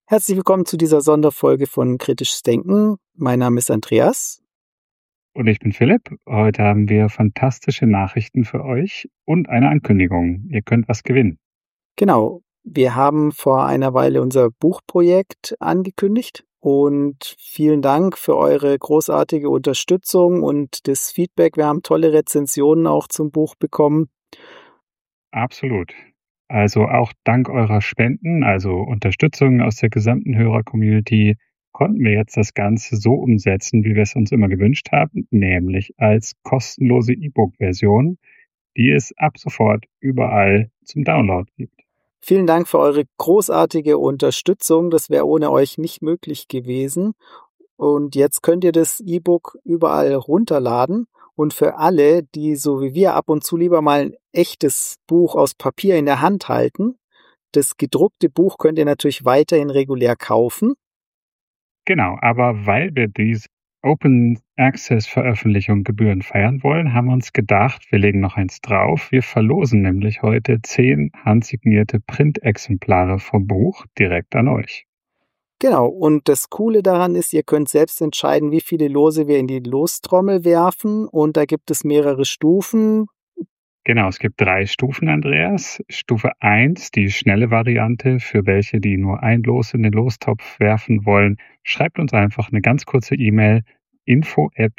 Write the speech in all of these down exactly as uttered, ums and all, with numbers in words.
Herzlich willkommen zu dieser Sonderfolge von Kritisches Denken. Mein Name ist Andreas. Und ich bin Philipp. Heute haben wir fantastische Nachrichten für euch und eine Ankündigung. Ihr könnt was gewinnen. Genau, wir haben vor einer Weile unser Buchprojekt angekündigt und vielen Dank für eure großartige Unterstützung und das Feedback. Wir haben tolle Rezensionen auch zum Buch bekommen. Absolut. Also auch dank eurer Spenden, also Unterstützung aus der gesamten Hörer-Community, konnten wir jetzt das Ganze so umsetzen, wie wir es uns immer gewünscht haben, nämlich als kostenlose E-Book-Version, die es ab sofort überall zum Download gibt. Vielen Dank für eure großartige Unterstützung. Das wäre ohne euch nicht möglich gewesen. Und jetzt könnt ihr das E-Book überall runterladen. Und für alle, die so wie wir ab und zu lieber mal ein echtes Buch aus Papier in der Hand halten, das gedruckte Buch könnt ihr natürlich weiterhin regulär kaufen. Genau, aber weil wir diese Open-Access-Veröffentlichung Gebühren feiern wollen, haben wir uns gedacht, wir legen noch eins drauf. Wir verlosen nämlich heute zehn handsignierte Printexemplare vom Buch direkt an euch. Genau, und das Coole daran ist, ihr könnt selbst entscheiden, wie viele Lose wir in die Lostrommel werfen. Und da gibt es mehrere Stufen. Genau, es gibt drei Stufen, Andreas. Stufe eins, die schnelle Variante, für welche, die nur ein Los in den Lostopf werfen wollen. Schreibt uns einfach eine ganz kurze E-Mail, info at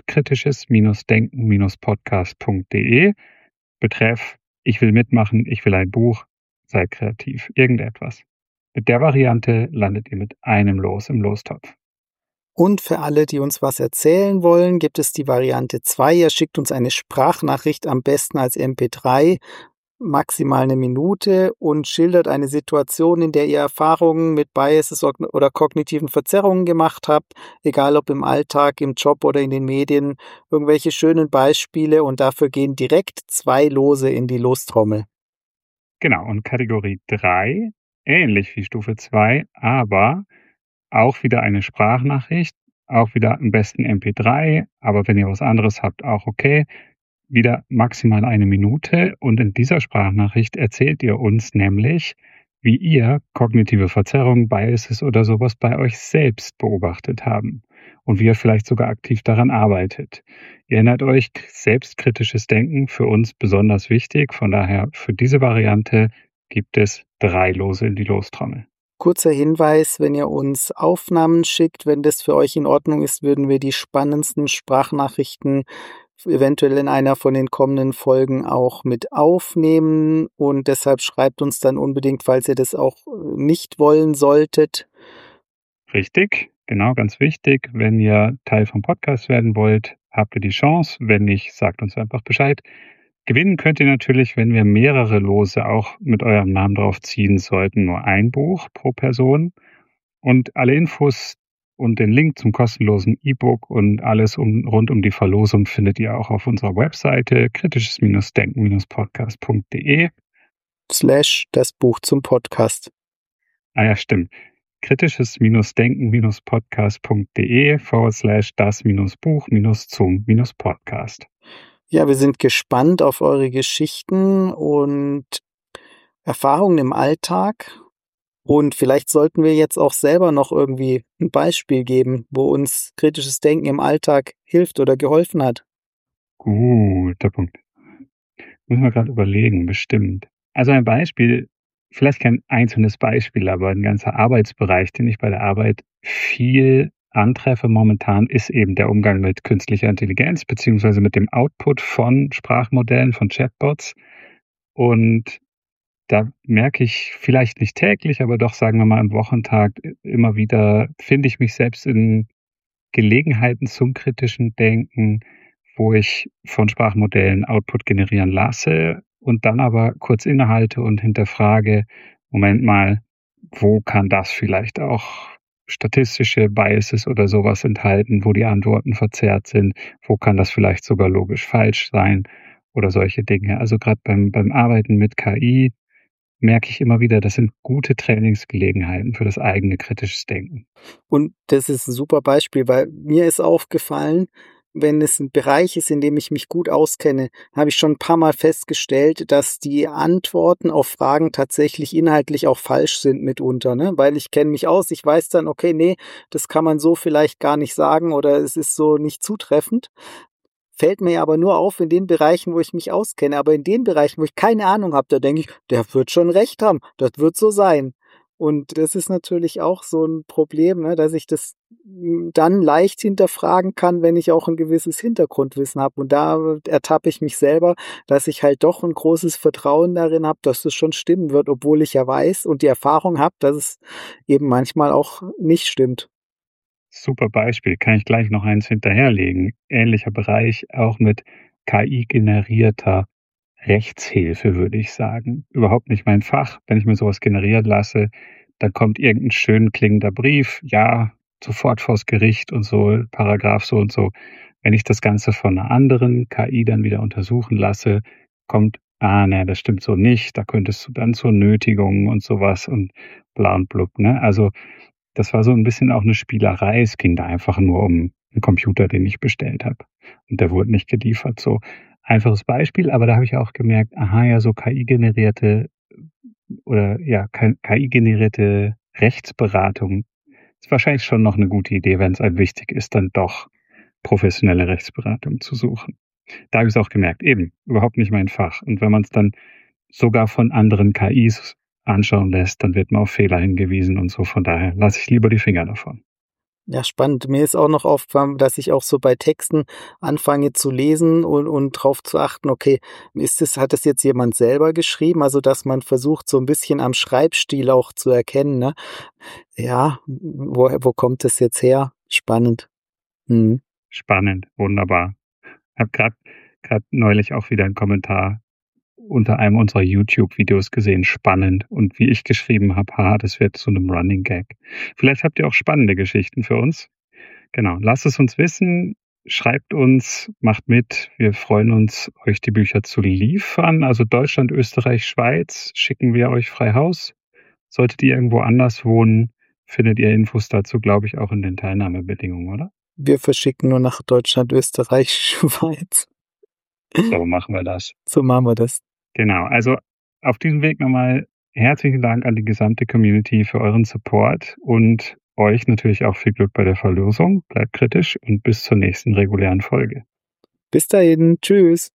kritisches-denken-podcast punkt de. Betreff, ich will mitmachen, ich will ein Buch, sei kreativ, irgendetwas. Mit der Variante landet ihr mit einem Los im Lostopf. Und für alle, die uns was erzählen wollen, gibt es die Variante zwei. Ihr schickt uns eine Sprachnachricht, am besten als M P drei, maximal eine Minute, und schildert eine Situation, in der ihr Erfahrungen mit Biases oder kognitiven Verzerrungen gemacht habt, egal ob im Alltag, im Job oder in den Medien, irgendwelche schönen Beispiele, und dafür gehen direkt zwei Lose in die Lostrommel. Genau, und Kategorie drei, ähnlich wie Stufe zwei, aber auch wieder eine Sprachnachricht, auch wieder am besten M P drei, aber wenn ihr was anderes habt, auch okay. Wieder maximal eine Minute, und in dieser Sprachnachricht erzählt ihr uns nämlich, wie ihr kognitive Verzerrungen, Biases oder sowas bei euch selbst beobachtet haben und wie ihr vielleicht sogar aktiv daran arbeitet. Ihr erinnert euch, selbstkritisches Denken für uns besonders wichtig, von daher für diese Variante gibt es drei Lose in die Lostrommel. Kurzer Hinweis, wenn ihr uns Aufnahmen schickt, wenn das für euch in Ordnung ist, würden wir die spannendsten Sprachnachrichten eventuell in einer von den kommenden Folgen auch mit aufnehmen, und deshalb schreibt uns dann unbedingt, falls ihr das auch nicht wollen solltet. Richtig, genau, ganz wichtig. Wenn ihr Teil vom Podcast werden wollt, habt ihr die Chance. Wenn nicht, sagt uns einfach Bescheid. Gewinnen könnt ihr natürlich, wenn wir mehrere Lose auch mit eurem Namen drauf ziehen sollten, nur ein Buch pro Person. Und alle Infos und den Link zum kostenlosen E-Book und alles um, rund um die Verlosung findet ihr auch auf unserer Webseite kritisches-denken-podcast punkt de. Slash das Buch zum Podcast. Ah ja, stimmt. kritisches-denken-podcast punkt de forward slash das-buch-zum-podcast. Ja, wir sind gespannt auf eure Geschichten und Erfahrungen im Alltag. Und vielleicht sollten wir jetzt auch selber noch irgendwie ein Beispiel geben, wo uns kritisches Denken im Alltag hilft oder geholfen hat. Guter Punkt. Müssen wir gerade überlegen, bestimmt. Also ein Beispiel, vielleicht kein einzelnes Beispiel, aber ein ganzer Arbeitsbereich, den ich bei der Arbeit viel antreffe momentan, ist eben der Umgang mit künstlicher Intelligenz beziehungsweise mit dem Output von Sprachmodellen, von Chatbots. Und da merke ich vielleicht nicht täglich, aber doch, sagen wir mal, im Wochentag immer wieder, finde ich mich selbst in Gelegenheiten zum kritischen Denken, wo ich von Sprachmodellen Output generieren lasse und dann aber kurz innehalte und hinterfrage, Moment mal, wo kann das vielleicht auch statistische Biases oder sowas enthalten, wo die Antworten verzerrt sind, wo kann das vielleicht sogar logisch falsch sein oder solche Dinge. Also gerade beim, beim Arbeiten mit K I merke ich immer wieder, das sind gute Trainingsgelegenheiten für das eigene kritisches Denken. Und das ist ein super Beispiel, weil mir ist aufgefallen, wenn es 'n Bereich ist, in dem ich mich gut auskenne, habe ich schon 'n paar Mal festgestellt, dass die Antworten auf Fragen tatsächlich inhaltlich auch falsch sind mitunter, ne? Weil ich kenne mich aus, ich weiß dann: „Okay, ne, das kann man so vielleicht gar nicht sagen oder es ist so nicht zutreffend.“ Fällt mir aber nur auf in den Bereichen, wo ich mich auskenne. Aber in den Bereichen, wo ich keine Ahnung habe, da denke ich: „Der wird schon recht haben, das wird so sein.“ Und das ist natürlich auch so 'n Problem, ne, dass ich das, hm, dann leicht hinterfragen kann, wenn ich auch 'n gewisses Hintergrundwissen habe. Und da ertappe ich mich selber, dass ich halt doch 'n großes Vertrauen darin habe, dass das schon stimmen wird, obwohl ich ja weiß und die Erfahrung habe, dass es eben manchmal auch nicht stimmt. Super Beispiel, kann ich gleich noch eins hinterherlegen. Ähnlicher Bereich, auch mit K I-generierter Rechtshilfe, würde ich sagen. Überhaupt nicht mein Fach. Wenn ich mir so was generieren lasse, dann kommt irgend 'n schön klingender Brief: „Ja, sofort vors Gericht und so, Paragraph so und so.“ Wenn ich das Ganze von 'ner anderen K I dann wieder untersuchen lasse, kommt: „Ah, ne, das stimmt so nicht. Da könntest du dann zur Nötigung und so was und bla und blub“, ne? Also, das war so 'n bisschen auch 'ne Spielerei. Es ging da einfach nur um 'n Computer, den ich bestellt habe. Und der wurde nicht geliefert, so. Einfaches Beispiel, aber da habe ich auch gemerkt: Aha, ja, so K I-generierte oder ja, K KI-generierte Rechtsberatung ist wahrscheinlich schon noch 'ne gute Idee, wenn's einem wichtig ist, dann doch professionelle Rechtsberatung zu suchen. Da habe ich's auch gemerkt, eben, überhaupt nicht mein Fach. Und wenn man's dann sogar von anderen K Is anschauen lässt, dann wird man auf Fehler hingewiesen und so. Von daher lasse ich lieber die Finger davon. Ja, spannend. Mir ist auch noch aufgefallen, dass ich auch so bei Texten anfange zu lesen und und drauf zu achten, okay, ist das hat das jetzt jemand selber geschrieben? Also, dass man versucht, so 'n bisschen am Schreibstil auch zu erkennen, ne? Ja, woher wo kommt das jetzt her? Spannend. Mhm. Spannend, wunderbar. Habe grad grad neulich auch wieder 'n Kommentar unter einem unserer YouTube-Videos gesehen, spannend. Und wie ich geschrieben habe: „Ha, das wird zu 'nem Running Gag.“ Vielleicht habt ihr auch spannende Geschichten für uns. Genau, lasst es uns wissen, schreibt uns, macht mit. Wir freuen uns, euch die Bücher zu liefern. Also, Deutschland, Österreich, Schweiz schicken wir euch frei Haus. Solltet ihr irgendwo anders wohnen, findet ihr Infos dazu, glaube ich, auch in den Teilnahmebedingungen, oder? Wir verschicken nur nach Deutschland, Österreich, Schweiz. So machen wir das. So machen wir das. Genau, also, auf diesem Weg noch mal herzlichen Dank an die gesamte Community für euren Support und euch natürlich auch viel Glück bei der Verlosung. Bleibt kritisch und bis zur nächsten regulären Folge. Bis dahin. Tschüss.